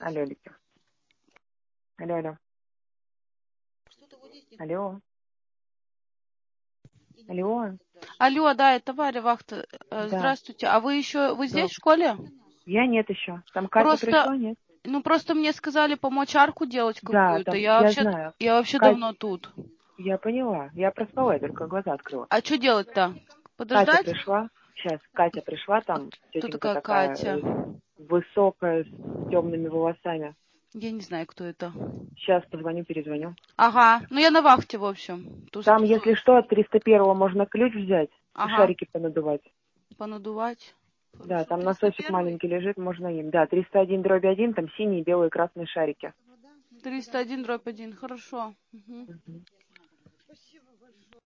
Алло, Лика. Алло, алло. Алло. Алло. Алло, да, это Варя Вахта. Да. Здравствуйте. А вы здесь, в школе? Я нет еще. Там Катя пришла, нет? Просто мне сказали помочь арку делать Да, какую-то. там, Я знаю. вообще Катя, давно тут. я поняла. Я проспала, я только глаза открыла. А что делать-то? Катя Подождать? пришла. Сейчас, Катя пришла, там Кто тетенька такая такая Катя? высокая, с темными волосами. Я не знаю, кто это. Сейчас позвоню, перезвоню. Ага, ну я на вахте, в общем. Там, если что, от 301-го можно ключ взять и Ага. шарики понадувать. Понадувать. Да, там насосик маленький лежит, можно им. Да, 301/1, там синие, белые, красные шарики. 301/1, хорошо. Угу.